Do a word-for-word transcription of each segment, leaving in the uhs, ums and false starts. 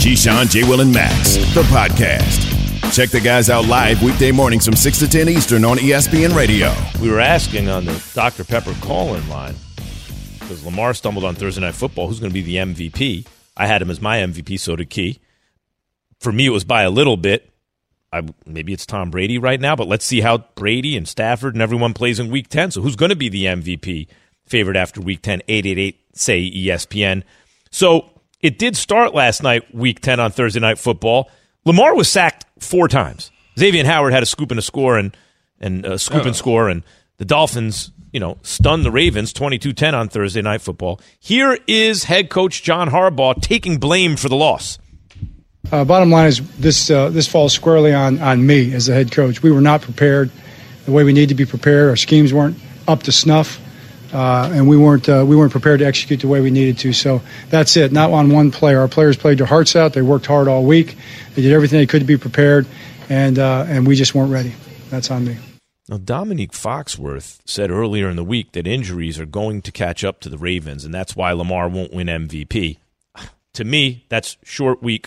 Keyshawn, J. Will, and Max, the podcast. Check the guys out live weekday mornings from six to ten Eastern on E S P N Radio. We were asking on the Doctor Pepper call-in line, because Lamar stumbled on Thursday Night Football, who's going to be the M V P? I had him as my M V P, so did Key. For me, it was by a little bit. I, maybe it's Tom Brady right now, but let's see how Brady and Stafford and everyone plays in Week ten. So who's going to be the M V P favorite after Week ten? eight eight eight, say E S P N. So it did start last night, Week ten on Thursday Night Football. Lamar was sacked four times. Xavier Howard had a scoop and a score and, and a scoop oh. and score, and the Dolphins, you know, stunned the Ravens twenty-two ten on Thursday Night Football. Here is head coach John Harbaugh taking blame for the loss. Uh, bottom line is this uh, this falls squarely on, on me as the head coach. We were not prepared the way we need to be prepared. Our schemes weren't up to snuff, uh, and we weren't uh, we weren't prepared to execute the way we needed to. So that's it. Not on one player. Our players played their hearts out. They worked hard all week. They did everything they could to be prepared, and uh, and we just weren't ready. That's on me. Now, Dominique Foxworth said earlier in the week that injuries are going to catch up to the Ravens, and that's why Lamar won't win M V P. To me, that's short week.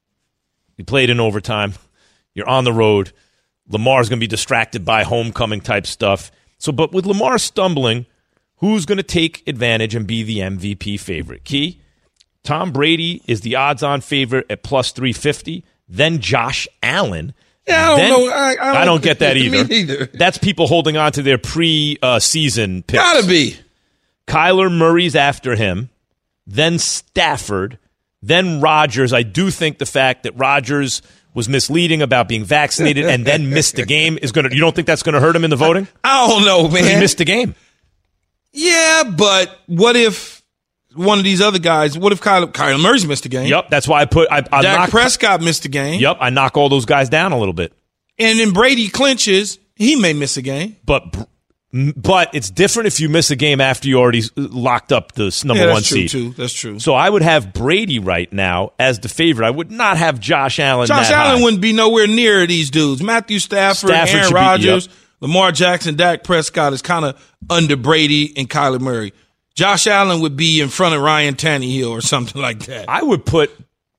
You played in overtime. You're on the road. Lamar's going to be distracted by homecoming type stuff. So, but with Lamar stumbling, who's going to take advantage and be the M V P favorite? Key, Tom Brady is the odds-on favorite at plus three fifty. Then Josh Allen. Yeah, I don't then, know. I, I, don't, I don't get that either. Me either. That's people holding on to their pre-season picks. Gotta be. Kyler Murray's after him. Then Stafford. Then Rodgers. I do think the fact that Rodgers was misleading about being vaccinated and then missed the game is going to – you don't think that's going to hurt him in the voting? I, I don't know, man. He missed the game. Yeah, but what if one of these other guys – what if Kyler, Kyler Murray's missed the game? Yep, that's why I put – I, I Dak knock, Prescott missed the game. Yep, I knock all those guys down a little bit. And then Brady clinches. He may miss a game. But – But it's different if you miss a game after you already locked up the number yeah, one true seed. Too. That's true. So I would have Brady right now as the favorite. I would not have Josh Allen. Josh that Allen high. wouldn't be nowhere near these dudes. Matthew Stafford, Stafford Aaron be, Rodgers, yep. Lamar Jackson, Dak Prescott is kind of under Brady and Kyler Murray. Josh Allen would be in front of Ryan Tannehill or something like that. I would put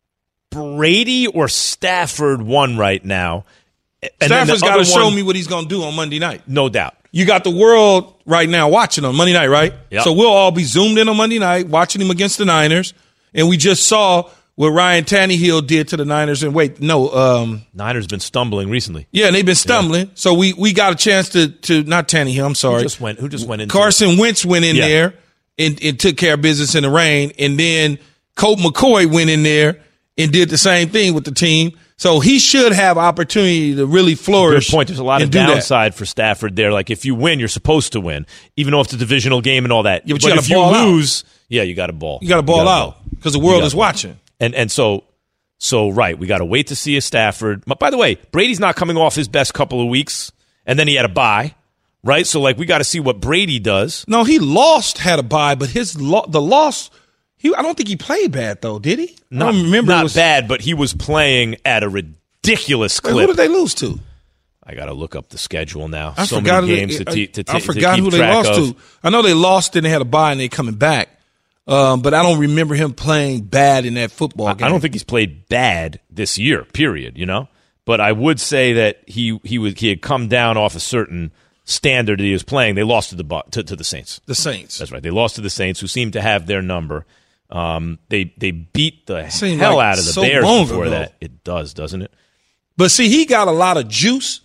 Brady or Stafford one right now. And Stafford's the got to show one, me what he's going to do on Monday night. No doubt. You got the world right now watching on Monday night, right? Yep. So we'll all be zoomed in on Monday night watching him against the Niners. And we just saw what Ryan Tannehill did to the Niners. And wait, no. Um, Niners been stumbling recently. Yeah, and they've been stumbling. Yeah. So we, we got a chance to, to not Tannehill, I'm sorry. Who just went, who just went in? Carson Wentz went in yeah. there and, and took care of business in the rain. And then Colt McCoy went in there and did the same thing with the team. So he should have opportunity to really flourish. Good point. There's a lot of downside for Stafford there. Like if you win, you're supposed to win, even though it's a divisional game and all that. Yeah, but, but you if you lose, out. yeah, you got to ball. You got to ball out because the world is watching. And and so so right, we got to wait to see a Stafford. But by the way, Brady's not coming off his best couple of weeks, and then he had a bye, right? So like we got to see what Brady does. No, he lost, had a bye, but his lo- the loss. He, I don't think he played bad, though, did he? Not, I don't remember. Not it was, bad, but he was playing at a ridiculous clip. Who did they lose to? I got to look up the schedule now. I so forgot many who games they, to, t- to, t- I forgot to keep who they track lost of. to. I know they lost and they had a bye and they're coming back. Um, but I don't remember him playing bad in that football game. I don't think he's played bad this year, period, you know? But I would say that he he was, he had come down off a certain standard that he was playing. They lost to the to, to the Saints. The Saints. That's right. They lost to the Saints, who seemed to have their number. Um, they they beat the Seemed hell like out of the so Bears long before ago. that. It does, doesn't it? But see, he got a lot of juice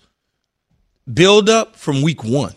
build up from week one.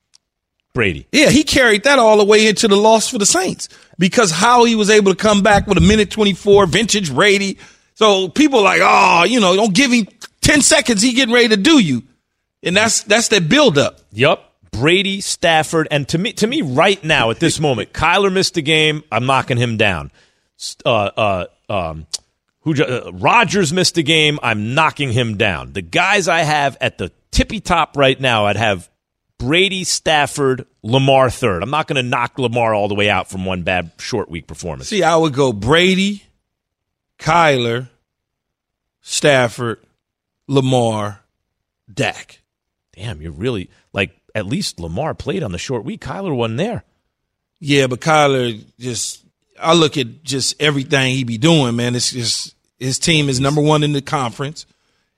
Brady. Yeah, he carried that all the way into the loss for the Saints because how he was able to come back with a minute twenty-four, vintage Brady. So people are like, oh, you know, don't give him ten seconds. He getting ready to do you. And that's that's that build up. Yep. Brady, Stafford, and to me, to me, right now at this moment, Kyler missed a game. I'm knocking him down. Uh, uh, um, who? Uh, Rodgers missed a game. I'm knocking him down. The guys I have at the tippy top right now, I'd have Brady, Stafford, Lamar third. I'm not going to knock Lamar all the way out from one bad short week performance. See, I would go Brady, Kyler, Stafford, Lamar, Dak. Damn, you're really like. At least Lamar played on the short week. Kyler wasn't there. Yeah, but Kyler just, I look at just everything he be doing, man. It's just, His team is number one in the conference.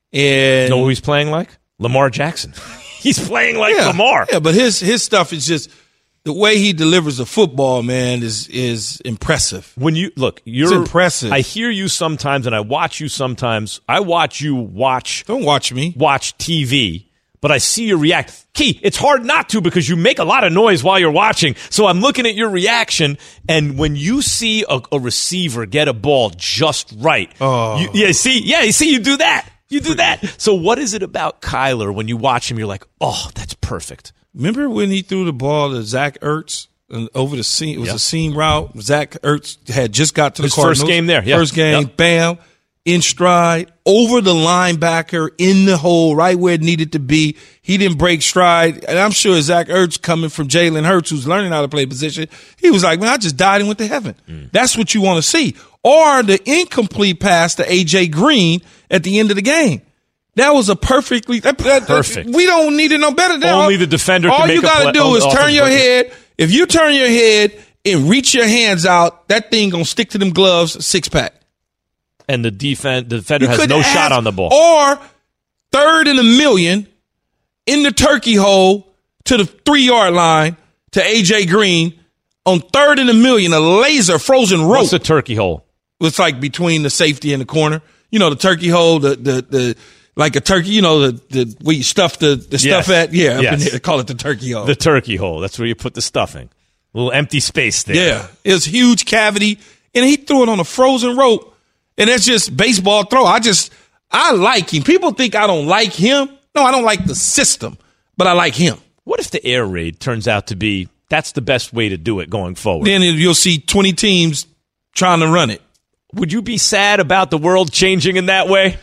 And you know who he's playing like? Lamar Jackson. He's playing like yeah, Lamar. Yeah, but his his stuff is just the way he delivers the football, man, is is impressive. When you look, you're it's impressive. I hear you sometimes, and I watch you sometimes. I watch you watch. Don't watch me. Watch T V, but I see you react. Key, it's hard not to because you make a lot of noise while you're watching. So I'm looking at your reaction, and when you see a, a receiver get a ball just right, oh. you, yeah, see, yeah, you see, you do that. You do that. So what is it about Kyler when you watch him? You're like, oh, that's perfect. Remember when he threw the ball to Zach Ertz and over the seam? It was yep. a seam route. Zach Ertz had just got to the His Cardinals. First game there. Yep. First game, yep. bam, in stride, over the linebacker, in the hole, right where it needed to be. He didn't break stride. And I'm sure Zach Ertz, coming from Jalen Hurts, who's learning how to play position, he was like, man, I just died and went to heaven. Mm. That's what you want to see. Or the incomplete pass to A J Green at the end of the game. That was a perfectly that, that, perfect. We don't need to know better than only the defender. All can make you got to do is turn your head. If you turn your head and reach your hands out, that thing gonna stick to them gloves, six pack. And the defense, the defender has no ask, shot on the ball. Or third and a million in the turkey hole to the three yard line to A J Green on third and a million, a laser frozen rope. What's a turkey hole? It's like between the safety and the corner. You know, the turkey hole, the the the. Like a turkey, you know, the, the where you stuff the, the yes. stuff at? Yeah, yes. up in there, they call it the turkey hole. The turkey hole. That's where you put the stuffing. A little empty space there. Yeah. It was a huge cavity, and he threw it on a frozen rope, and that's just baseball throw. I just, I like him. People think I don't like him. No, I don't like the system, but I like him. What if the air raid turns out to be, that's the best way to do it going forward? Then you'll see twenty teams trying to run it. Would you be sad about the world changing in that way?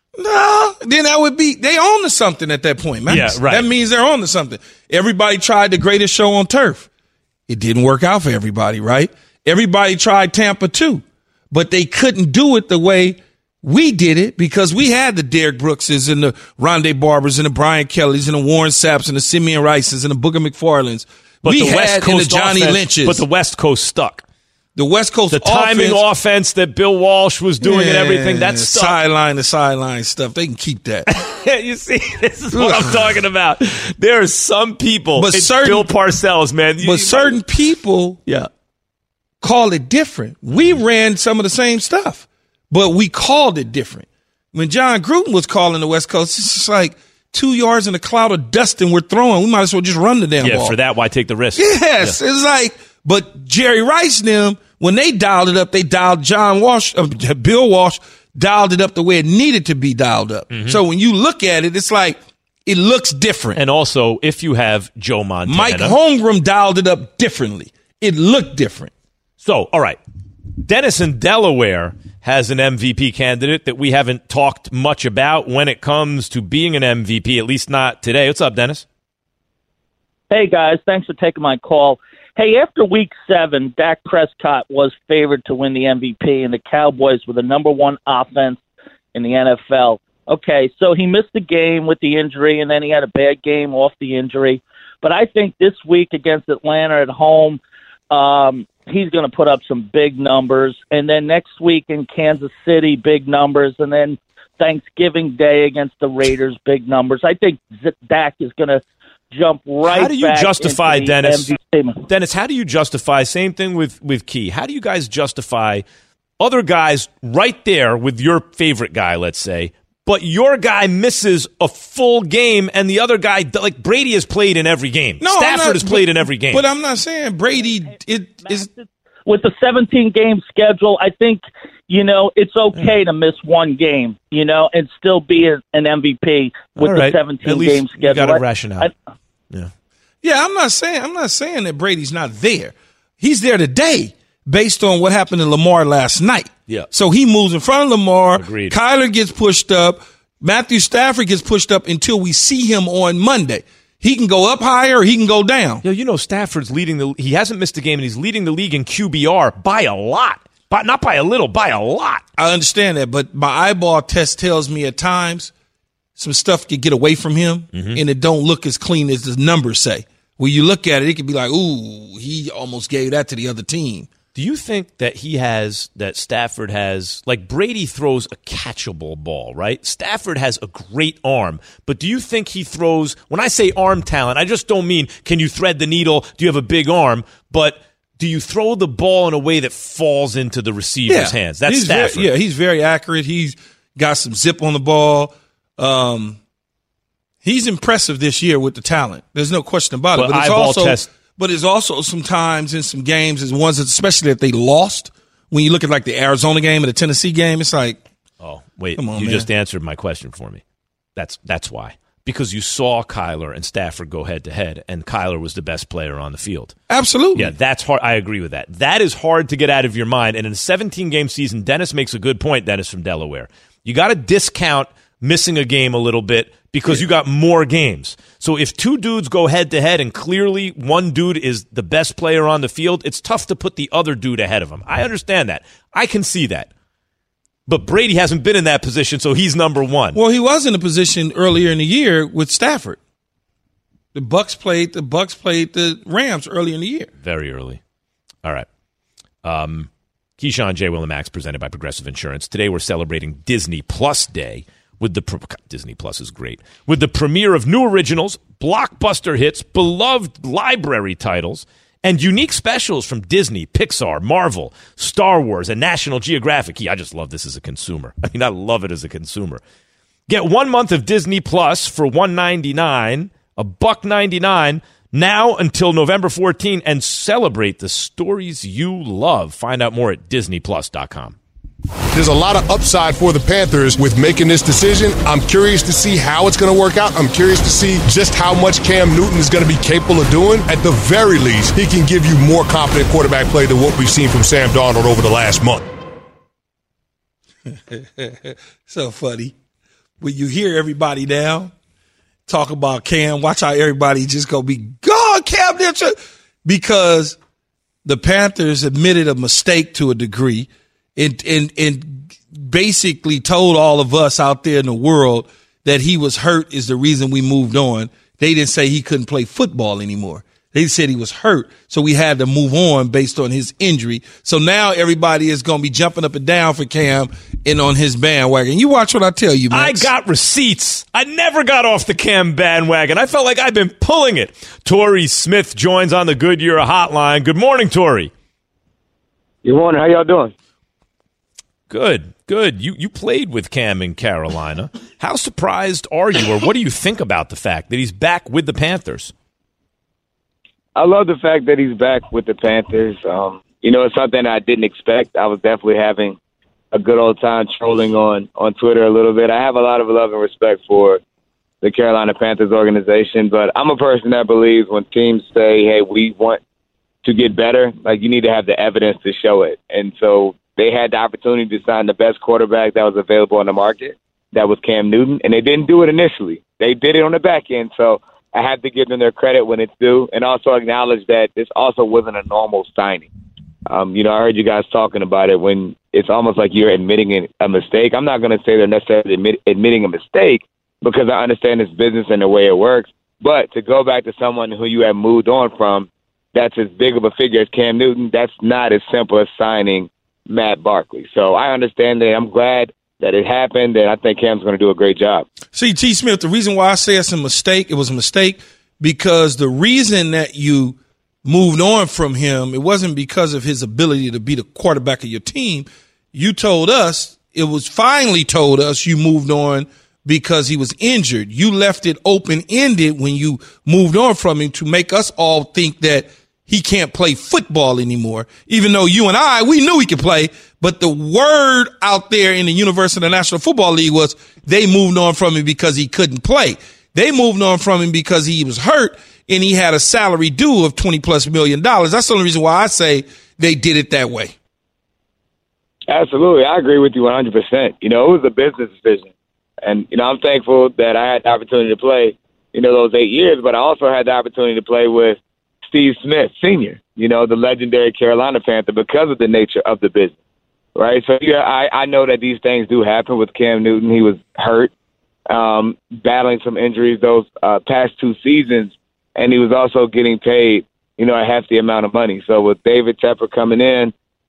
No, then that would be, they own to something at that point, man. Yeah, right. That means they're on to something. Everybody tried the greatest show on turf. It didn't work out for everybody, right? Everybody tried Tampa too, but they couldn't do it the way we did it because we had the Derek Brookses and the Rondé Barbers and the Brian Kellys and the Warren Sapps and the Simeon Rices and the Booger McFarlands. But we the West had Coast the Johnny offense, Lynches. But the West Coast stuck. The West Coast the timing offense, offense that Bill Walsh was doing yeah, and everything, that's stuff. Sideline to sideline stuff. They can keep that. You see, this is what I'm talking about. There are some people, but it's certain, Bill Parcells, man. But you, certain people yeah. call it different. We ran some of the same stuff, but we called it different. When John Gruden was calling the West Coast, it's just like two yards in a cloud of dust and we're throwing. We might as well just run the damn yeah, ball. Yeah, for that, why take the risk? Yes, yeah. It's like, but Jerry Rice and them, when they dialed it up, they dialed John Walsh, uh, Bill Walsh dialed it up the way it needed to be dialed up. Mm-hmm. So when you look at it, it's like it looks different. And also, if you have Joe Montana, Mike Holmgren dialed it up differently. It looked different. So, all right, Dennis in Delaware has an M V P candidate that we haven't talked much about when it comes to being an M V P, at least not today. What's up, Dennis? Hey, guys. Thanks for taking my call. Hey, after week seven, Dak Prescott was favored to win the M V P, and the Cowboys were the number one offense in the N F L. Okay, so he missed the game with the injury, and then he had a bad game off the injury. But I think this week against Atlanta at home, um, he's going to put up some big numbers. And then next week in Kansas City, big numbers. And then Thanksgiving Day against the Raiders, big numbers. I think Dak is going to jump right. How do you back justify, into the Dennis? M V P. Dennis, how do you justify? Same thing with with Key. How do you guys justify other guys right there with your favorite guy? Let's say, but your guy misses a full game, and the other guy, like Brady, has played in every game. No, Stafford not, has played but, in every game. But I'm not saying Brady. It is with the seventeen game schedule. I think you know it's okay to miss one game, you know, and still be a, an M V P with right. the seventeen At least game schedule. You got a I, rationale. I, yeah. Yeah, I'm not saying I'm not saying that Brady's not there. He's there today based on what happened to Lamar last night. Yeah. So he moves in front of Lamar. Agreed. Kyler gets pushed up. Matthew Stafford gets pushed up until we see him on Monday. He can go up higher or he can go down. Yeah, you know Stafford's leading the he hasn't missed a game and he's leading the league in Q B R by a lot. But not by a little, by a lot. I understand that, but my eyeball test tells me at times some stuff could get away from him, mm-hmm. and it don't look as clean as the numbers say. When you look at it, it could be like, ooh, he almost gave that to the other team. Do you think that he has, that Stafford has, like Brady throws a catchable ball, right? Stafford has a great arm, but do you think he throws, when I say arm talent, I just don't mean can you thread the needle, do you have a big arm, but do you throw the ball in a way that falls into the receiver's yeah. hands? That's he's Stafford. Very, yeah, he's very accurate. He's got some zip on the ball. Um, he's impressive this year with the talent. There's no question about it. But, but it's eyeball also test. But it's also sometimes in some games, as ones that, especially that they lost. When you look at like the Arizona game or the Tennessee game, it's like, oh wait, come on, you man. just answered my question for me. That's that's why. Because you saw Kyler and Stafford go head to head, and Kyler was the best player on the field. Absolutely. Yeah, that's hard. I agree with that. That is hard to get out of your mind. And in a seventeen-game season, Dennis makes a good point, Dennis from Delaware. You got to discount missing a game a little bit because you got more games. So if two dudes go head to head and clearly one dude is the best player on the field, it's tough to put the other dude ahead of him. I understand that. I can see that. But Brady hasn't been in that position, so he's number one. Well, he was in a position earlier in the year with Stafford. The Bucs played the Bucs played the Rams earlier in the year. Very early. All right. Um, Keyshawn, J. Will, and Max, presented by Progressive Insurance. Today we're celebrating Disney Plus Day with the – Disney Plus is great. With the premiere of new originals, blockbuster hits, beloved library titles, and unique specials from Disney, Pixar, Marvel, Star Wars, and National Geographic. I just love this as a consumer. I mean, I love it as a consumer. Get one month of Disney Plus for one ninety-nine, a buck ninety-nine, now until November fourteenth, and celebrate the stories you love. Find out more at disney plus dot com. There's a lot of upside for the Panthers with making this decision. I'm curious to see how it's going to work out. I'm curious to see just how much Cam Newton is going to be capable of doing. At the very least, he can give you more confident quarterback play than what we've seen from Sam Darnold over the last month. So funny. When you hear everybody now talk about Cam, watch how everybody just go be, God, Cam, because the Panthers admitted a mistake to a degree. And, and, and basically told all of us out there in the world that he was hurt is the reason we moved on. They didn't say he couldn't play football anymore. They said he was hurt, so we had to move on based on his injury. So now everybody is going to be jumping up and down for Cam and on his bandwagon. You watch what I tell you, Max. I got receipts. I never got off the Cam bandwagon. I felt like I've been pulling it. Torrey Smith joins on the Goodyear hotline. Good morning, Torrey. Good morning. How y'all doing? Good, good. You you played with Cam in Carolina. How surprised are you, or what do you think about the fact that he's back with the Panthers? I love the fact that he's back with the Panthers. Um, you know, it's something I didn't expect. I was definitely having a good old time trolling on, on Twitter a little bit. I have a lot of love and respect for the Carolina Panthers organization, but I'm a person that believes when teams say, hey, we want to get better, like you need to have the evidence to show it. And so they had the opportunity to sign the best quarterback that was available on the market. That was Cam Newton, and they didn't do it initially. They did it on the back end, so I have to give them their credit when it's due and also acknowledge that this also wasn't a normal signing. Um, you know, I heard you guys talking about it when it's almost like you're admitting a mistake. I'm not going to say they're necessarily admit, admitting a mistake because I understand this business and the way it works, but to go back to someone who you have moved on from that's as big of a figure as Cam Newton, that's not as simple as signing Matt Barkley. So I understand that. I'm glad that it happened, and I think Cam's going to do a great job. See, T. Smith, the reason why I say it's a mistake, it was a mistake because the reason that you moved on from him, it wasn't because of his ability to be the quarterback of your team. You told us, it was finally told us you moved on because he was injured. You left it open-ended when you moved on from him to make us all think that he can't play football anymore, even though you and I, we knew he could play. But the word out there in the universe of the National Football League was they moved on from him because he couldn't play. They moved on from him because he was hurt and he had a salary due of twenty plus million dollars. That's the only reason why I say they did it that way. Absolutely. I agree with you one hundred percent. You know, it was a business decision. And, you know, I'm thankful that I had the opportunity to play, you know, those eight years, but I also had the opportunity to play with Steve Smith, Senior, you know, the legendary Carolina Panther, because of the nature of the business, right? So, yeah, I, I know that these things do happen with Cam Newton. He was hurt, um, battling some injuries those uh, past two seasons, and he was also getting paid, you know, a hefty amount of money. So with David Tepper coming in,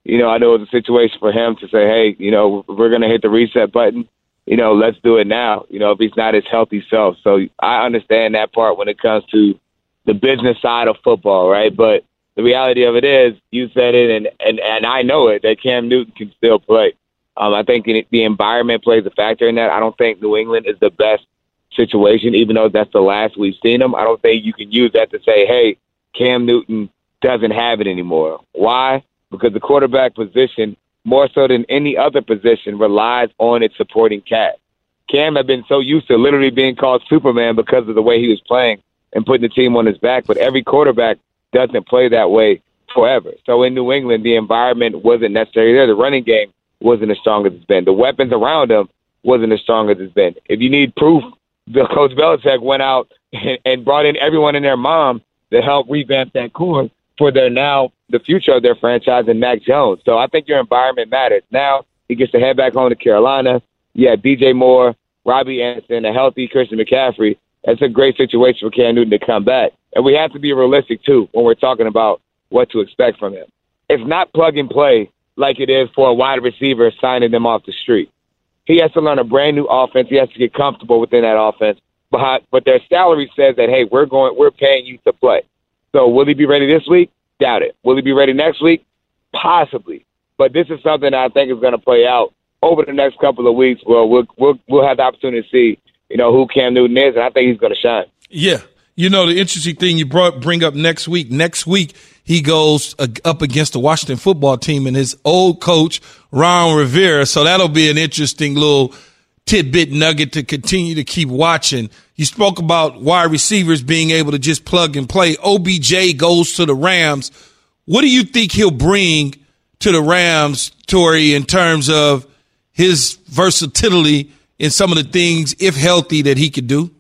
you know, I know it was a situation for him to say, hey, you know, we're going to hit the reset button. You know, let's do it now, you know, if he's not his healthy self. So I understand that part when it comes to the business side of football, right? But the reality of it is, you said it, and, and, and I know it, that Cam Newton can still play. Um, I think the environment plays a factor in that. I don't think New England is the best situation, even though that's the last we've seen him. I don't think you can use that to say, hey, Cam Newton doesn't have it anymore. Why? Because the quarterback position, more so than any other position, relies on its supporting cast. Cam had been so used to literally being called Superman because of the way he was playing and putting the team on his back, but every quarterback doesn't play that way forever. So in New England, the environment wasn't necessarily there. The running game wasn't as strong as it's been. The weapons around him wasn't as strong as it's been. If you need proof, the Coach Belichick went out and, and brought in everyone and their mom to help revamp that core for their now the future of their franchise and Mac Jones. So I think your environment matters. Now he gets to head back home to Carolina. Yeah, D J Moore, Robbie Anderson, a healthy Christian McCaffrey. That's a great situation for Cam Newton to come back. And we have to be realistic, too, when we're talking about what to expect from him. It's not plug and play like it is for a wide receiver signing them off the street. He has to learn a brand new offense. He has to get comfortable within that offense. But, but their salary says that, hey, we're going, we're paying you to play. So will he be ready this week? Doubt it. Will he be ready next week? Possibly. But this is something that I think is going to play out over the next couple of weeks. Where we'll we'll we'll have the opportunity to see, you know, who Cam Newton is, and I think he's going to shine. Yeah. You know, the interesting thing you brought bring up next week. Next week, he goes uh, up against the Washington football team and his old coach, Ron Rivera. So that'll be an interesting little tidbit nugget to continue to keep watching. You spoke about wide receivers being able to just plug and play. O B J goes to the Rams. What do you think he'll bring to the Rams, Tori, in terms of his versatility in some of the things, if healthy, that he could do?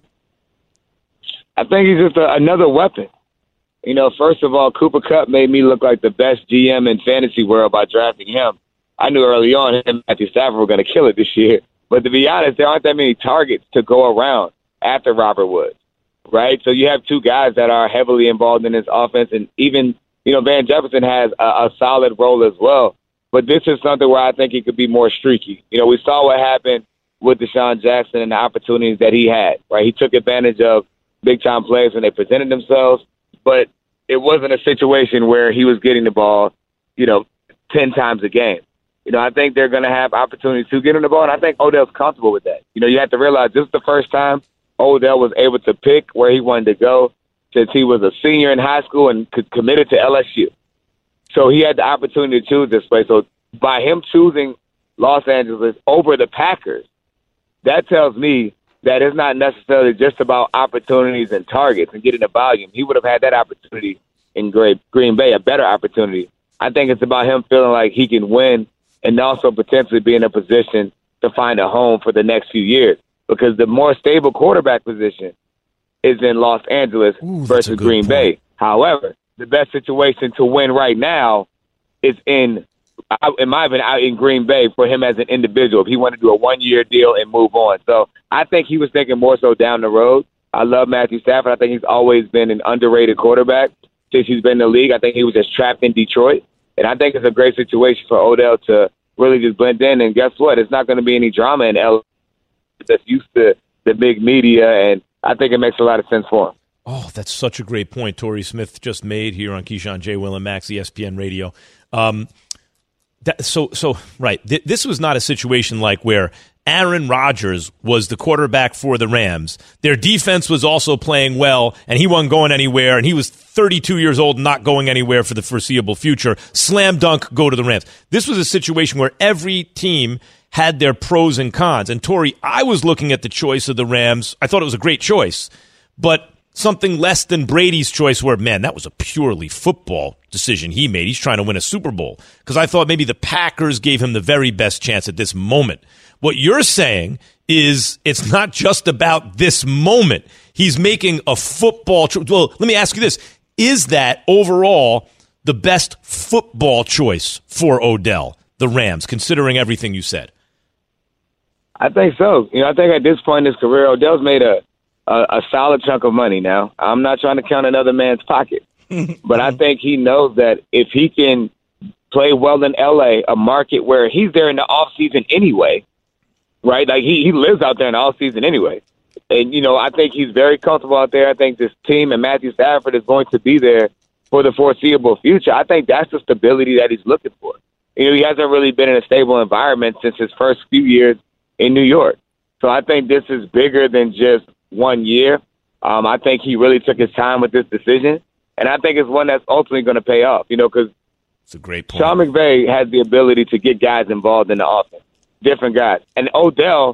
I think he's just a, another weapon. You know, first of all, Cooper Kupp made me look like the best G M in fantasy world by drafting him. I knew early on him and Matthew Stafford were going to kill it this year. But to be honest, there aren't that many targets to go around after Robert Woods, right? So you have two guys that are heavily involved in this offense, and even, you know, Van Jefferson has a, a solid role as well. But this is something where I think he could be more streaky. You know, we saw what happened with Deshaun Jackson and the opportunities that he had, right? He took advantage of big-time plays when they presented themselves, but it wasn't a situation where he was getting the ball, you know, ten times a game. You know, I think they're going to have opportunities to get him the ball, and I think Odell's comfortable with that. You know, you have to realize this is the first time Odell was able to pick where he wanted to go since he was a senior in high school and committed to L S U. So he had the opportunity to choose this place. So by him choosing Los Angeles over the Packers, that tells me that it's not necessarily just about opportunities and targets and getting the volume. He would have had that opportunity in Green Bay, a better opportunity. I think it's about him feeling like he can win and also potentially be in a position to find a home for the next few years, because the more stable quarterback position is in Los Angeles Ooh, versus Green point. Bay. However, the best situation to win right now is in, in my opinion, out in Green Bay for him as an individual. If he wanted to do a one-year deal and move on. So I think he was thinking more so down the road. I love Matthew Stafford. I think he's always been an underrated quarterback since he's been in the league. I think he was just trapped in Detroit. And I think it's a great situation for Odell to really just blend in. And guess what? It's not going to be any drama in L A that's used to the big media. And I think it makes a lot of sense for him. Oh, that's such a great point Torrey Smith just made here on Keyshawn, J. Will, and Max, E S P N Radio. Um, that, so, so right, th- this was not a situation like where Aaron Rodgers was the quarterback for the Rams. Their defense was also playing well, and he wasn't going anywhere, and he was thirty-two years old, not going anywhere for the foreseeable future. Slam dunk, go to the Rams. This was a situation where every team had their pros and cons. And, Torrey, I was looking at the choice of the Rams. I thought it was a great choice, but something less than Brady's choice where, man, that was a purely football decision he made. He's trying to win a Super Bowl. Because I thought maybe the Packers gave him the very best chance at this moment. What you're saying is it's not just about this moment. He's making a football choice. Well, let me ask you this. Is that overall the best football choice for Odell, the Rams, considering everything you said? I think so. You know, I think at this point in his career, Odell's made a, a, a solid chunk of money now. I'm not trying to count another man's pocket. But I think he knows that if he can played well in L A, a market where he's there in the off season anyway, right? Like he, he lives out there in the off season anyway. And, you know, I think he's very comfortable out there. I think this team and Matthew Stafford is going to be there for the foreseeable future. I think that's the stability that he's looking for. You know, he hasn't really been in a stable environment since his first few years in New York. So I think this is bigger than just one year. Um, I think he really took his time with this decision, and I think it's one that's ultimately going to pay off, you know, because it's a great point. Sean McVay has the ability to get guys involved in the offense, different guys. And Odell,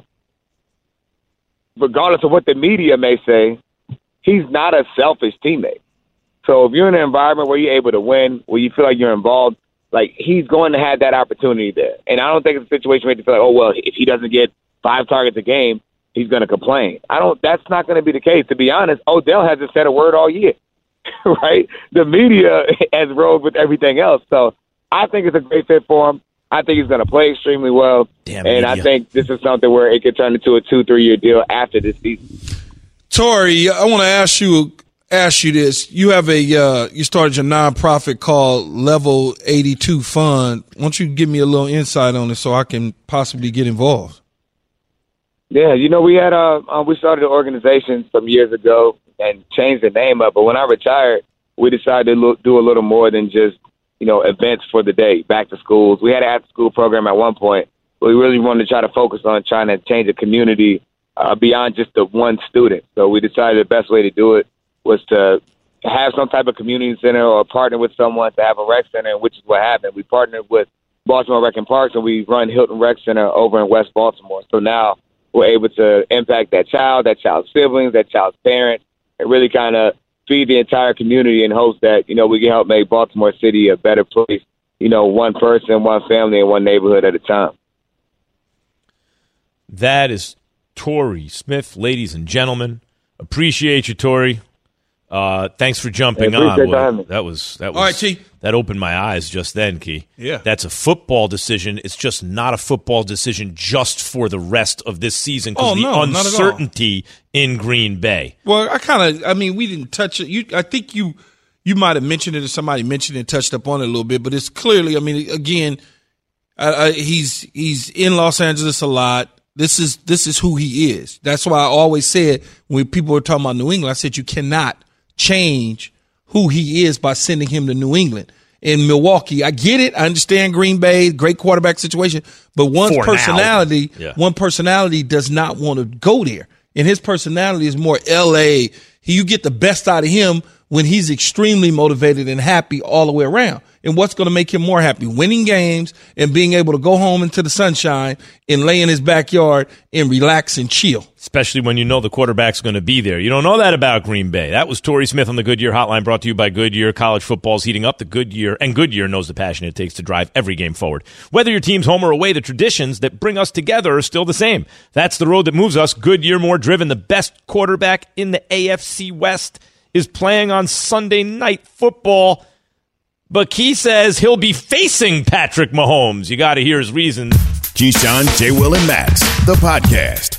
regardless of what the media may say, he's not a selfish teammate. So if you're in an environment where you're able to win, where you feel like you're involved, like he's going to have that opportunity there. And I don't think it's a situation where you feel like, oh, well, if he doesn't get five targets a game, he's going to complain. I don't. That's not going to be the case. To be honest, Odell hasn't said a word all year, right? The media has rolled with everything else. So I think it's a great fit for him. I think he's going to play extremely well. Damn and media. I think this is something where it could turn into a two, three-year deal after this season. Tori, I want to ask you ask you this. You have a uh, you started your nonprofit called Level eighty-two Fund. Why don't you give me a little insight on it so I can possibly get involved? Yeah, you know, we had uh, uh we started an organization some years ago and changed the name up. But when I retired, we decided to lo- do a little more than just, you know, events for the day, back to schools. We had an after-school program at one point, but we really wanted to try to focus on trying to change the community uh, beyond just the one student. So we decided the best way to do it was to have some type of community center or partner with someone to have a rec center, which is what happened. We partnered with Baltimore Rec and Parks, and we run Hilton Rec Center over in West Baltimore. So now we're able to impact that child, that child's siblings, that child's parents, and really kind of feed the entire community in hopes that, you know, we can help make Baltimore City a better place, you know, one person, one family, and one neighborhood at a time. That is Tori Smith, ladies and gentlemen. Appreciate you, Tori. Uh, thanks for jumping yeah, on. Well, that was that was All right, T. that opened my eyes just then, Key. Yeah. That's a football decision. It's just not a football decision just for the rest of this season because Oh, the no, not at all. uncertainty in Green Bay. Well, I kind of, I mean, we didn't touch it. You, I think you, you might have mentioned it, or somebody mentioned it, and touched up on it a little bit. But it's clearly, I mean, again, I, I, he's he's in Los Angeles a lot. This is this is who he is. That's why I always said when people were talking about New England, I said you cannot change who he is by sending him to New England. In Milwaukee, I get it. I understand Green Bay, great quarterback situation, but one's For personality, now. Yeah. one personality does not want to go there. And his personality is more L A. He, you get the best out of him when he's extremely motivated and happy all the way around. And what's going to make him more happy? Winning games and being able to go home into the sunshine and lay in his backyard and relax and chill. Especially when you know the quarterback's going to be there. You don't know that about Green Bay. That was Torrey Smith on the Goodyear Hotline, brought to you by Goodyear. College football's heating up. The Goodyear and Goodyear knows the passion it takes to drive every game forward. Whether your team's home or away, the traditions that bring us together are still the same. That's the road that moves us. Goodyear, more driven. The best quarterback in the A F C West is playing on Sunday Night Football. But Key says he'll be facing Patrick Mahomes. You got to hear his reasons. Keyshawn, J. Will, and Max, the podcast.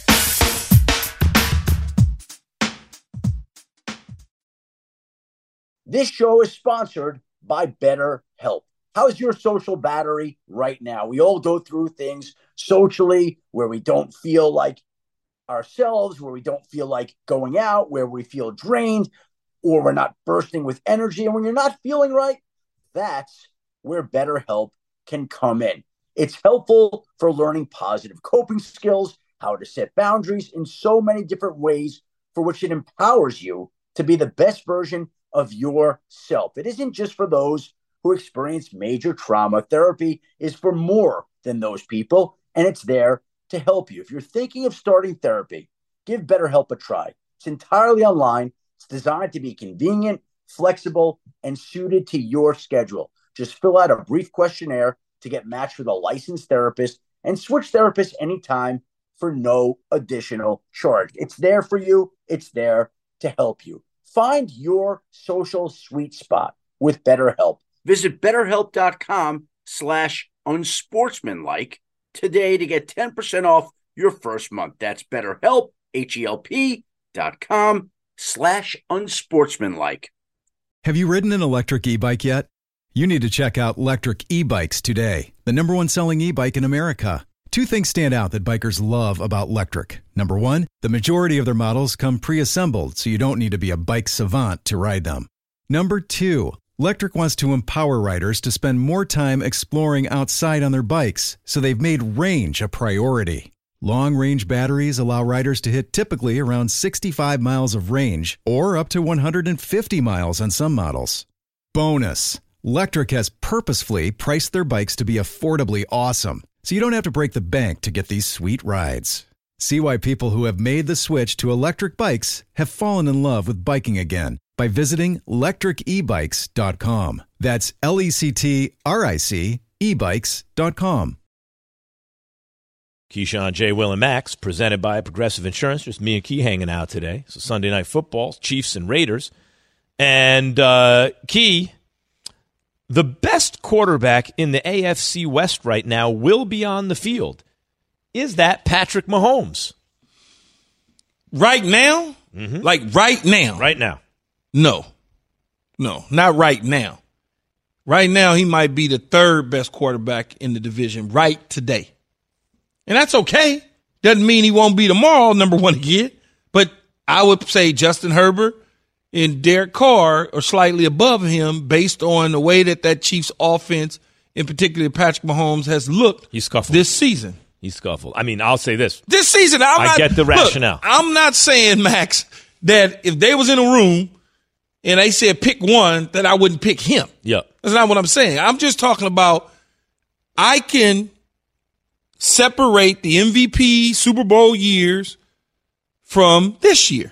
This show is sponsored by BetterHelp. How's your social battery right now? We all go through things socially where we don't feel like ourselves, where we don't feel like going out, where we feel drained, or we're not bursting with energy. And when you're not feeling right, that's where BetterHelp can come in. It's helpful for learning positive coping skills, how to set boundaries in so many different ways for which it empowers you to be the best version of yourself. It isn't just for those who experience major trauma. Therapy is for more than those people, and it's there to help you. If you're thinking of starting therapy, give BetterHelp a try. It's entirely online. It's designed to be convenient, flexible, and suited to your schedule. Just fill out a brief questionnaire to get matched with a licensed therapist and switch therapists anytime for no additional charge. It's there for you. It's there to help you. Find your social sweet spot with BetterHelp. Visit betterhelp.com slash unsportsmanlike today to get ten percent off your first month. That's BetterHelp, H-E-L-P dot com slash unsportsmanlike. Have you ridden an electric e-bike yet? You need to check out Lectric e-bikes today, the number one selling e-bike in America. Two things stand out that bikers love about Lectric. Number one, the majority of their models come pre-assembled, so you don't need to be a bike savant to ride them. Number two, Lectric wants to empower riders to spend more time exploring outside on their bikes, so they've made range a priority. Long-range batteries allow riders to hit typically around sixty-five miles of range, or up to one hundred fifty miles on some models. Bonus, Lectric has purposefully priced their bikes to be affordably awesome, so you don't have to break the bank to get these sweet rides. See why people who have made the switch to electric bikes have fallen in love with biking again by visiting lectric e bikes dot com. That's L E C T R I C e bikes dot com. Keyshawn, J. Will, and Max, presented by Progressive Insurance. Just me and Key hanging out today. So Sunday Night Football, Chiefs and Raiders. And uh, Key, the best quarterback in the A F C West right now will be on the field. Is that Patrick Mahomes? Right now? Mm-hmm. Like right now? Right now. No. No, not right now. Right now, he might be the third best quarterback in the division right today. And that's okay. Doesn't mean he won't be tomorrow, number one again. But I would say Justin Herbert and Derek Carr are slightly above him based on the way that that Chiefs offense, in particular Patrick Mahomes, has looked He scuffled. this season. He scuffled. I mean, I'll say this. This season, I'm I not, get the rationale. Look, I'm not saying, Max, that if they was in a room and they said pick one, that I wouldn't pick him. Yeah. That's not what I'm saying. I'm just talking about I can separate the M V P Super Bowl years from this year.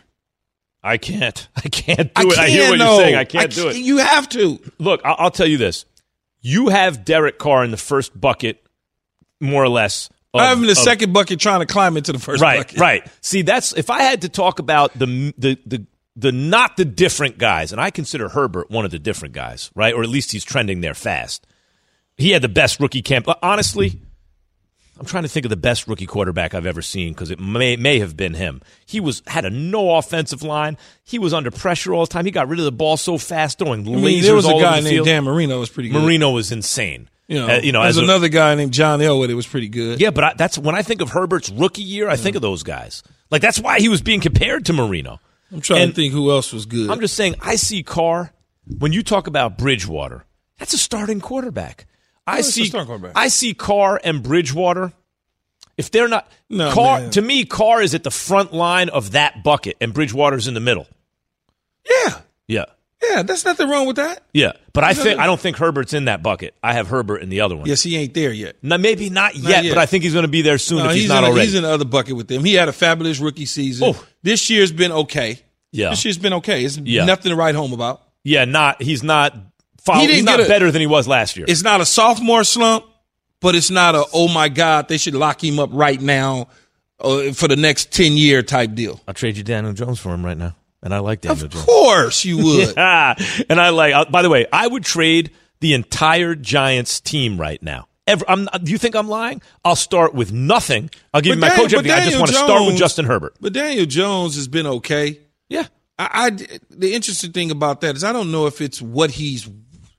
I can't. I can't do I it. can't, I hear what no. you're saying. I can't I do it. You have to. Look, I'll, I'll tell you this. You have Derek Carr in the first bucket, more or less. Of, I'm in the of, second bucket trying to climb into the first right, bucket. Right, See, that's if I had to talk about the the the the not the different guys, and I consider Herbert one of the different guys, right? Or at least he's trending there fast. He had the best rookie camp. Honestly, I'm trying to think of the best rookie quarterback I've ever seen because it may may have been him. He was had a no offensive line. He was under pressure all the time. He got rid of the ball so fast, throwing lasers all over the field. There was a guy named Dan Marino was pretty good. Marino was insane. You know, uh, you know there's as another a, guy named John Elway that was pretty good. Yeah, but I, that's when I think of Herbert's rookie year, I think of those guys. Like that's why he was being compared to Marino. I'm trying and to think who else was good. I'm just saying, I see Carr. When you talk about Bridgewater, that's a starting quarterback. I it's a see. starting quarterback. I see Carr and Bridgewater. If they're not, no, Carr man. to me, Carr is at the front line of that bucket, and Bridgewater's in the middle. Yeah, Yeah, yeah, that's nothing wrong with that. yeah. But I think I don't think Herbert's in that bucket. I have Herbert in the other one. Yes, he ain't there yet. Now, maybe not yet, yet. but I think he's going to be there soon No, if he's, he's not in a, already. He's in the other bucket with them. He had a fabulous rookie season. Oh. This year's been okay. Yeah. This year's been okay. It's Yeah. nothing to write home about. Yeah, not he's not. Follow, He didn't he's not get a- better than he was last year. It's not a sophomore slump, but it's not a, oh, my God, they should lock him up right now uh, for the next ten-year type deal. I'll trade you Daniel Jones for him right now, and I like Daniel Of Jones. course you would. Yeah, and I like. Uh, by the way, I would trade the entire Giants team right now. Ever, I'm, do you think I'm lying? I'll start with nothing. I'll give But you my Dan- coach. but everything. I just Daniel want to start with Jones- Justin Herbert. But Daniel Jones has been okay. Yeah, I, I the interesting thing about that is I don't know if it's what he's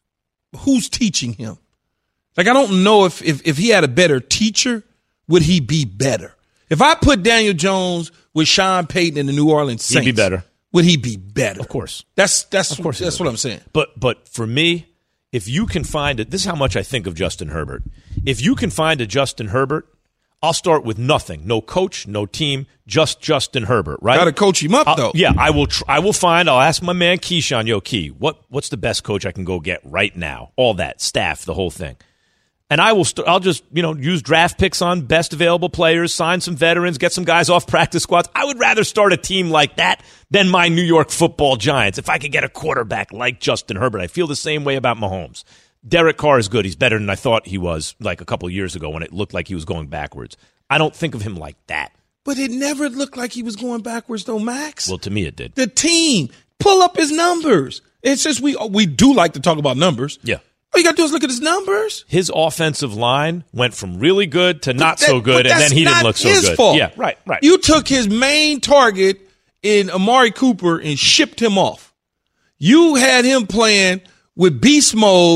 who's teaching him. Like I don't know if if if he had a better teacher, would he be better? If I put Daniel Jones with Sean Payton in the New Orleans Saints, he'd be better. Would he be better? Of course. That's that's Of course he that's would. what I'm saying. But but for me, if you can find it, this is how much I think of Justin Herbert. If you can find a Justin Herbert, I'll start with nothing. No coach, no team, just Justin Herbert, right? Got to coach him up I'll- though. Yeah, I will tr- I will find, I'll ask my man Keyshawn, yo, Key, what, what's the best coach I can go get right now? All that, staff, the whole thing. And I will, st- I'll just, you know, use draft picks on best available players, sign some veterans, get some guys off practice squads. I would rather start a team like that than my New York Football Giants. If I could get a quarterback like Justin Herbert, I feel the same way about Mahomes. Derek Carr is good. He's better than I thought he was like a couple of years ago when it looked like he was going backwards. I don't think of him like that. But it never looked like he was going backwards though, Max. Well, to me it did. The team, pull up his numbers. It's just we we do like to talk about numbers. Yeah. All you got to do is look at his numbers. His offensive line went from really good to not That- so good, but and then that's he didn't not look so his good. fault. Yeah, right, right. You took his main target in Amari Cooper and shipped him off. You had him playing with beast mode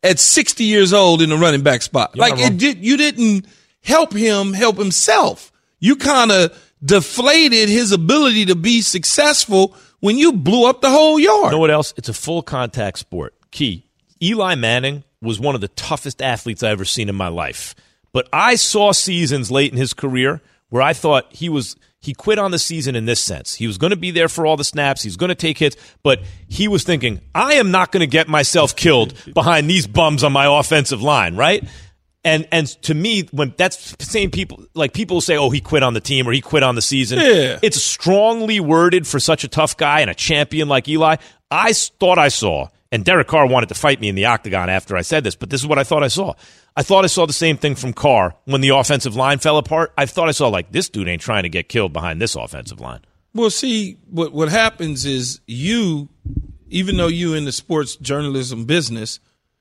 at sixty years old in the running back spot. You're like it did, you didn't help him help himself. You kind of deflated his ability to be successful when you blew up the whole yard. You know what else? It's a full contact sport. Key. Eli Manning was one of the toughest athletes I've ever seen in my life. But I saw seasons late in his career where I thought he was he quit on the season in this sense. He was going to be there for all the snaps. He was going to take hits, but he was thinking, I am not going to get myself killed behind these bums on my offensive line, right? And and to me, when that's the same people, like people say, oh, he quit on the team or he quit on the season. Yeah. It's strongly worded for such a tough guy and a champion like Eli. I thought I saw, and Derek Carr wanted to fight me in the octagon after I said this, but this is what I thought I saw. I thought I saw the same thing from Carr when the offensive line fell apart. I thought I saw, like, this dude ain't trying to get killed behind this offensive line. Well, see, what what happens is you, even though you in the sports journalism business,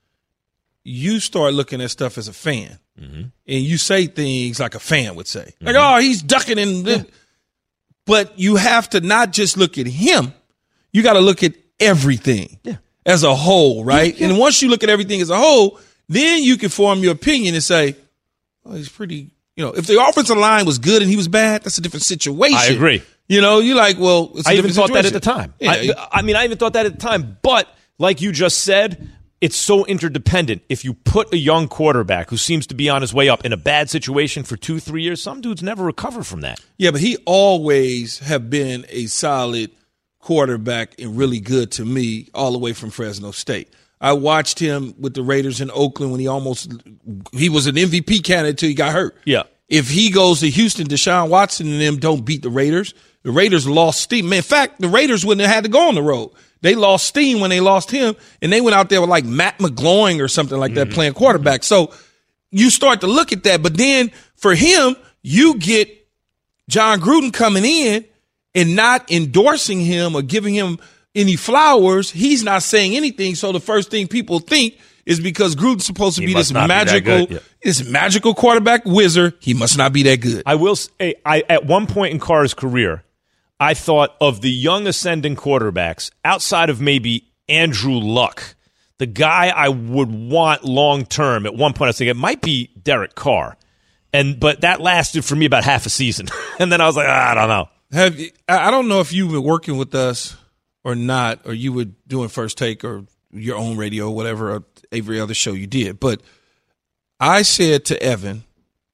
you start looking at stuff as a fan. Mm-hmm. And you say things like a fan would say. Like, mm-hmm. oh, he's ducking in. Yeah. But you have to not just look at him. You got to look at everything yeah. as a whole, right? Yeah, yeah. And once you look at everything as a whole, then you can form your opinion and say, oh, he's pretty, you know, if the offensive line was good and he was bad, that's a different situation. I agree. You know, you're like, well, it's a I even thought situation. that at the time. Yeah. I, I mean, I even thought that at the time. But like you just said, it's so interdependent. If you put a young quarterback who seems to be on his way up in a bad situation for two, three years, some dudes never recover from that. Yeah, but he always have been a solid quarterback and really good to me all the way from Fresno State. I watched him with the Raiders in Oakland when he almost – he was an M V P candidate until he got hurt. Yeah. If he goes to Houston, Deshaun Watson and them don't beat the Raiders. The Raiders lost steam. In fact, the Raiders wouldn't have had to go on the road. They lost steam when they lost him, and they went out there with like Matt McGloin or something like that mm-hmm. playing quarterback. So you start to look at that. But then for him, you get John Gruden coming in and not endorsing him or giving him any flowers. He's not saying anything. So the first thing people think is because Gruden's supposed to he be this be magical, yeah. this magical quarterback wizard. He must not be that good. I will say, I at one point in Carr's career, I thought of the young ascending quarterbacks outside of maybe Andrew Luck, the guy I would want long term. At one point, I was thinking it might be Derek Carr, and but that lasted for me about half a season, and then I was like, ah, I don't know. Have you, I don't know if you were working with us or not, or you were doing First Take or your own radio, or whatever, or every other show you did. But I said to Evan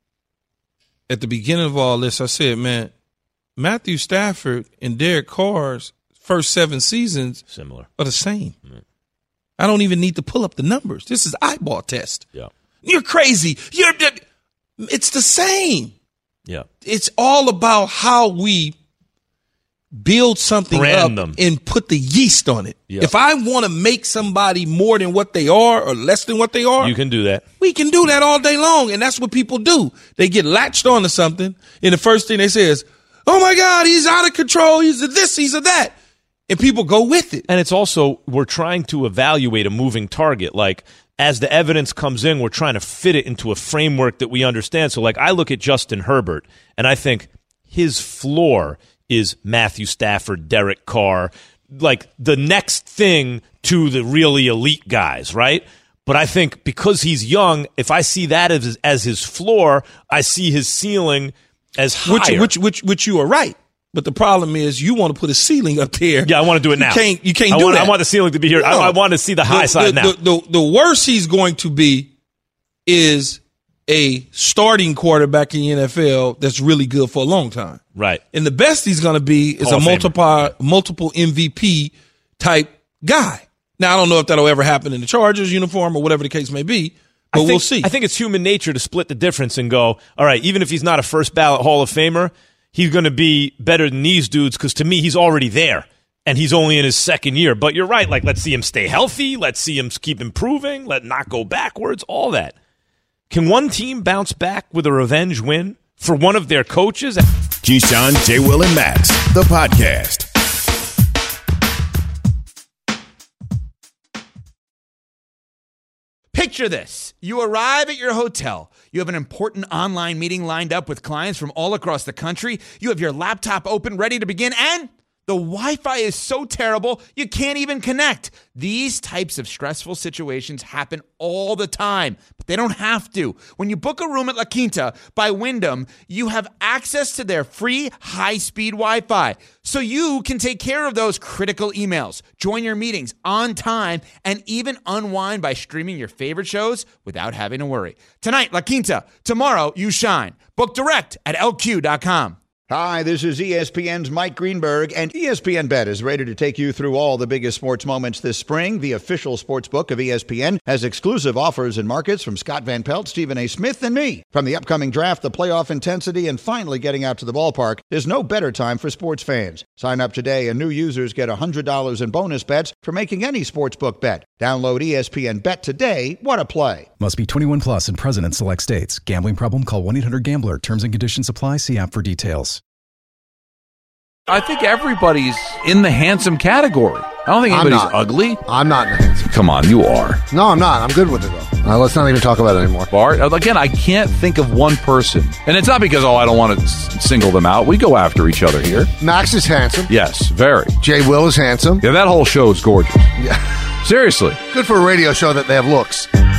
at the beginning of all this, I said, man, Matthew Stafford and Derek Carr's first seven seasons similar are the same. Mm-hmm. I don't even need to pull up the numbers. This is eyeball test. Yeah, you're crazy. You're. It's the same. Yeah, it's all about how we build something Brand up them. and put the yeast on it. Yep. If I want to make somebody more than what they are or less than what they are, you can do that. We can do that all day long, and that's what people do. They get latched onto something, and the first thing they say is, oh, my God, he's out of control. He's a this, he's a that. And people go with it. And it's also, we're trying to evaluate a moving target. Like, as the evidence comes in, we're trying to fit it into a framework that we understand. So, like, I look at Justin Herbert, and I think his floor is Matthew Stafford, Derek Carr, like the next thing to the really elite guys, right? But I think because he's young, if I see that as, as his floor, I see his ceiling as higher. Which, which, which, which you are right. But the problem is you want to put a ceiling up there. Yeah, I want to do it now. You can't, you can't I do want, that. I want the ceiling to be here. No. I, I want to see the high the, side the, now. The, the, the worst he's going to be is a starting quarterback in the N F L that's really good for a long time. Right. And the best he's going to be is Hall a multiple, multiple M V P type guy. Now, I don't know if that'll ever happen in the Chargers uniform or whatever the case may be, but think, we'll see. I think it's human nature to split the difference and go, all right, even if he's not a first ballot Hall of Famer, he's going to be better than these dudes because to me, he's already there. And he's only in his second year. But you're right. Like, let's see him stay healthy. Let's see him keep improving. Let not go backwards. All that. Can one team bounce back with a revenge win for one of their coaches? Keyshawn, J. Will, and Max, the podcast. Picture this. You arrive at your hotel. You have an important online meeting lined up with clients from all across the country. You have your laptop open, ready to begin, and The Wi-Fi is so terrible, you can't even connect. These types of stressful situations happen all the time, but they don't have to. When you book a room at La Quinta by Wyndham, you have access to their free high-speed Wi-Fi, so you can take care of those critical emails, join your meetings on time, and even unwind by streaming your favorite shows without having to worry. Tonight, La Quinta. Tomorrow, you shine. Book direct at L Q dot com. Hi, this is E S P N's Mike Greenberg, and E S P N Bet is ready to take you through all the biggest sports moments this spring. The official sports book of E S P N has exclusive offers and markets from Scott Van Pelt, Stephen A. Smith, and me. From the upcoming draft, the playoff intensity, and finally getting out to the ballpark, there's no better time for sports fans. Sign up today, and new users get one hundred dollars in bonus bets for making any sportsbook bet. Download E S P N Bet today. What a play. Must be twenty-one plus and present in select states. Gambling problem? Call one eight hundred gambler. Terms and conditions apply. See app for details. I think everybody's in the handsome category. I don't think anybody's ugly. I'm not in the handsome. Come on, you are. No, I'm not. I'm good with it, though. Uh, let's not even talk about it anymore. Bart, again, I can't think of one person. And it's not because, oh, I don't want to s- single them out. We go after each other here. Max is handsome. Yes, very. Jay Will is handsome. Yeah, that whole show is gorgeous. Yeah. Seriously. Good for a radio show that they have looks. I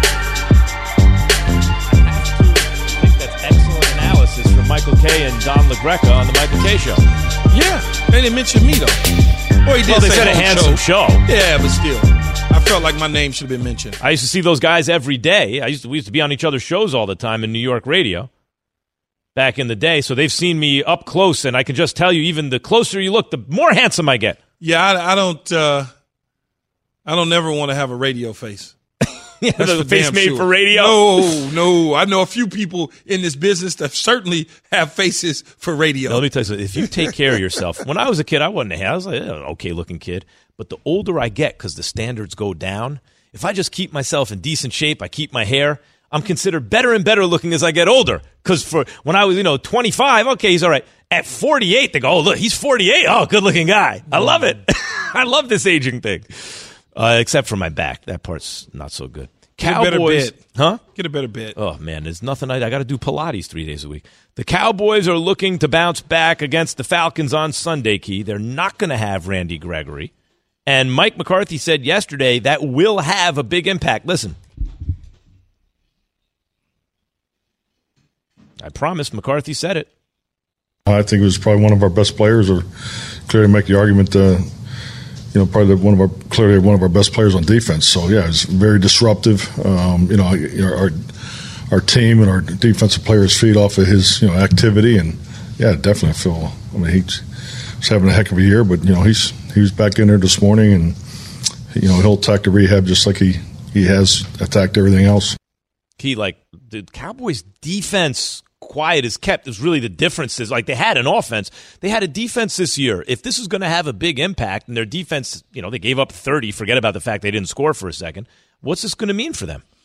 think that's excellent analysis from Michael Kay and Don LaGreca on the Michael Kay Show. Yeah, they didn't mention me, though. Well, he did well, they say said a handsome show. show. Yeah, but still. I felt like my name should have been mentioned. I used to see those guys every day. I used to, we used to be on each other's shows all the time in New York radio back in the day. So they've seen me up close, and I can just tell you, even the closer you look, the more handsome I get. Yeah, I, I don't uh, I don't never want to have a radio face. Yeah, the face made sure. for radio? No, no. I know a few people in this business that certainly have faces for radio. Now, let me tell you something. If you take care of yourself, when I was a kid, I wasn't a I was like, an okay-looking kid. But the older I get, because the standards go down, if I just keep myself in decent shape, I keep my hair, I'm considered better and better looking as I get older. Because for when I was, you know, twenty-five, okay, he's all right. At forty-eight, they go, oh, look, he's forty-eight. Oh, good-looking guy. I love it. I love this aging thing. Uh, except for my back. That part's not so good. Get Cowboys, a better bed. Huh? Get a better bed. Oh, man, there's nothing. I, I got to do Pilates three days a week. The Cowboys are looking to bounce back against the Falcons on Sunday, Key. They're not going to have Randy Gregory. And Mike McCarthy said yesterday that will have a big impact. Listen. I promise McCarthy said it. I think it was probably one of our best players, or clearly make the argument, uh, you know, probably one of our clearly one of our best players on defense. So yeah, it's very disruptive. Um, you know, our our team and our defensive players feed off of his you know activity, and yeah, definitely feel. I mean, he's, he's having a heck of a year, but you know, he's he was back in there this morning, and you know, he'll attack the rehab just like he he has attacked everything else. He like the Cowboys' defense. Quiet is kept is really the difference. Is like they had an offense, they had a defense this year. If this is going to have a big impact, and their defense, you know, they gave up thirty. Forget about the fact they didn't score for a second. What's this going to mean for them?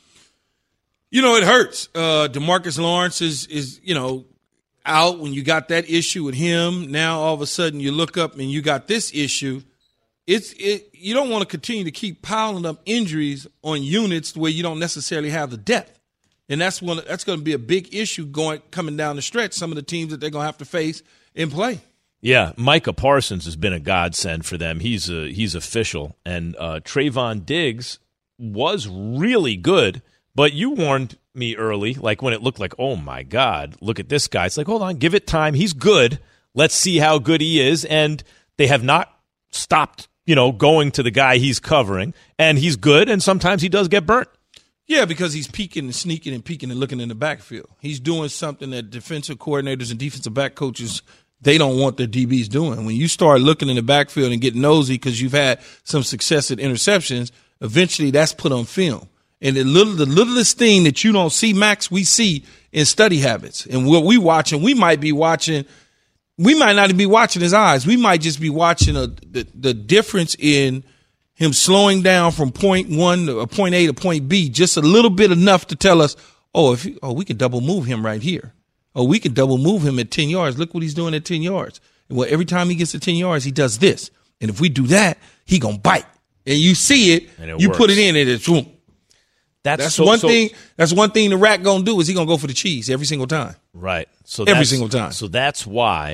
You know, it hurts. Uh, DeMarcus Lawrence is is you know out when you got that issue with him. Now all of a sudden you look up and you got this issue. It's it. You don't want to continue to keep piling up injuries on units where you don't necessarily have the depth. And that's one. That's going to be a big issue going coming down the stretch. Some of the teams that they're going to have to face in play. Yeah, Micah Parsons has been a godsend for them. He's a, he's official, and uh, Trayvon Diggs was really good. But you warned me early, like when it looked like, oh my God, look at this guy. It's like, hold on, give it time. He's good. Let's see how good he is. And they have not stopped, you know, going to the guy he's covering, and he's good. And sometimes he does get burnt. Yeah, because he's peeking and sneaking and peeking and looking in the backfield. He's doing something that defensive coordinators and defensive back coaches, they don't want their D Bs doing. When you start looking in the backfield and get nosy because you've had some success at interceptions, eventually that's put on film. And the little, the littlest thing that you don't see, Max, we see in study habits. And what we watching, we might be watching, we might not even be watching his eyes. We might just be watching a, the, the difference in him slowing down from point one to point A to point B, just a little bit enough to tell us, oh, if he, oh, we can double move him right here. Oh, we can double move him at ten yards. Look what he's doing at ten yards. And well, every time he gets to ten yards, he does this. And if we do that, he gonna bite. And you see it, it you works. Put it in, and it's boom. That's, that's so, one so, thing. That's one thing the rat gonna do is he gonna go for the cheese every single time. Right. So every single time. So that's why.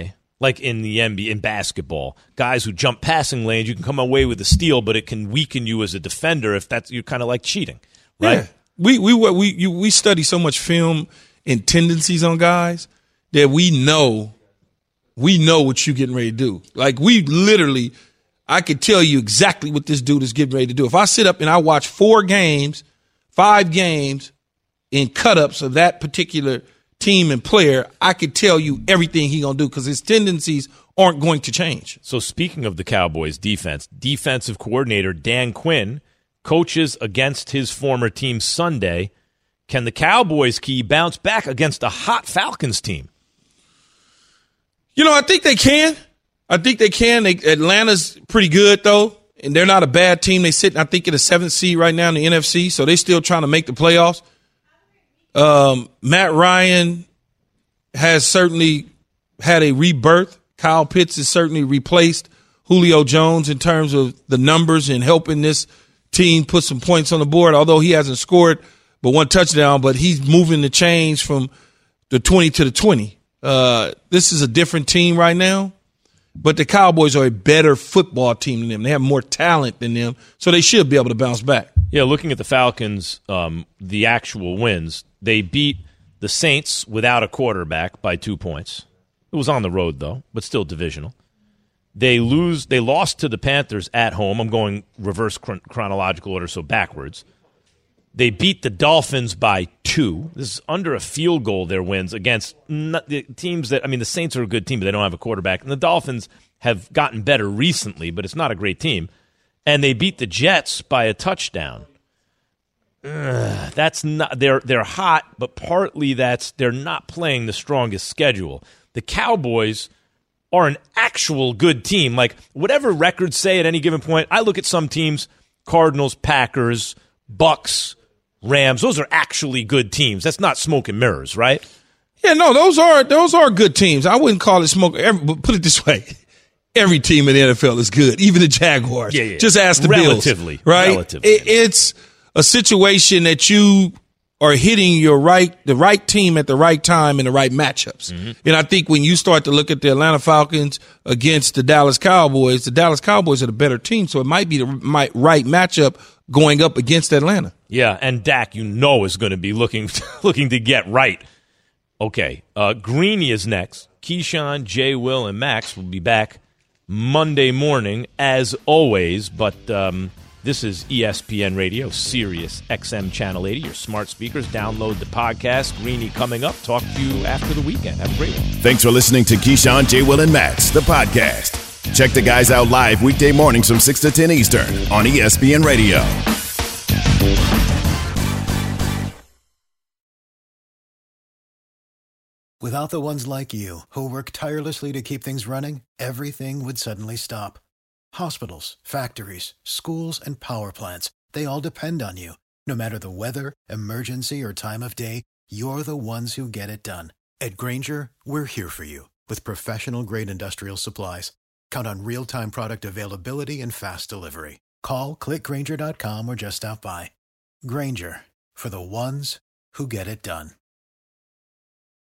like in the N B A, in basketball. Guys who jump passing lanes, you can come away with a steal, but it can weaken you as a defender if that's, you're kind of like cheating, right? Yeah. We we we you, we study so much film and tendencies on guys that we know we know what you're getting ready to do. Like, we literally, I could tell you exactly what this dude is getting ready to do. If I sit up and I watch four games, five games in cut-ups of that particular team and player, I could tell you everything he's going to do because his tendencies aren't going to change. So speaking of the Cowboys defense, defensive coordinator Dan Quinn coaches against his former team Sunday. Can the Cowboys key bounce back against a hot Falcons team? You know, I think they can. I think they can. They, Atlanta's pretty good, though, and they're not a bad team. They sit, I think, in the seventh seed right now in the N F C, so they're still trying to make the playoffs. Um, Matt Ryan has certainly had a rebirth. Kyle Pitts has certainly replaced Julio Jones in terms of the numbers and helping this team put some points on the board, although he hasn't scored but one touchdown, but he's moving the chains from the twenty to the twenty. Uh, this is a different team right now, but the Cowboys are a better football team than them. They have more talent than them, so they should be able to bounce back. Yeah, looking at the Falcons, um, the actual wins, they beat the Saints without a quarterback by two points. It was on the road, though, but still divisional. They lose. They lost to the Panthers at home. I'm going reverse chron- chronological order, so backwards. They beat the Dolphins by two. This is under a field goal, their wins against not the teams that, I mean, the Saints are a good team, but they don't have a quarterback. And the Dolphins have gotten better recently, but it's not a great team. And they beat the Jets by a touchdown. Ugh, that's not, they're, they're hot, but partly that's they're not playing the strongest schedule. The Cowboys are an actual good team. Like, whatever records say at any given point, I look at some teams, Cardinals, Packers, Bucks, Rams, those are actually good teams. That's not smoke and mirrors, right? Yeah, no, those are those are good teams. I wouldn't call it smoke. Every, but put it this way. Every team in the N F L is good, even the Jaguars. Yeah, yeah. Just ask the Relatively, Bills, right? Relatively. It, it's a situation that you are hitting your right, the right team at the right time in the right matchups. Mm-hmm. And I think when you start to look at the Atlanta Falcons against the Dallas Cowboys, the Dallas Cowboys are the better team, so it might be the right matchup going up against Atlanta. Yeah, and Dak, you know, is going to be looking looking to get right. Okay, uh, Greeny is next. Keyshawn, Jay, Will, and Max will be back Monday morning, as always, but um, this is E S P N Radio, Sirius X M Channel eighty, your smart speakers. Download the podcast. Greeny coming up. Talk to you after the weekend. Have a great one. Thanks for listening to Keyshawn, J. Will, and Max, the podcast. Check the guys out live weekday mornings from six to ten Eastern on E S P N Radio. Without the ones like you, who work tirelessly to keep things running, everything would suddenly stop. Hospitals, factories, schools, and power plants, they all depend on you. No matter the weather, emergency, or time of day, you're the ones who get it done. At Grainger, we're here for you with professional-grade industrial supplies. Count on real-time product availability and fast delivery. Call, click Grainger dot com, or just stop by. Grainger, for the ones who get it done.